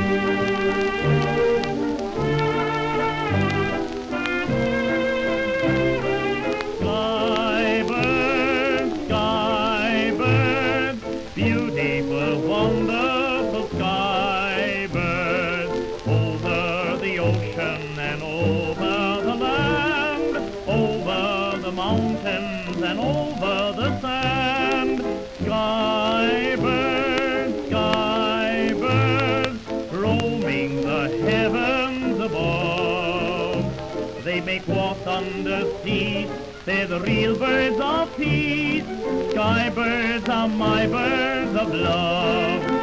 Beautiful, wonderful sky birds, over the ocean and over the land, over the mountains and over the sand. Sky birds, roaming the heavens above. They make walks undersea, they're the real birds of peace. Sky birds are my birds of love.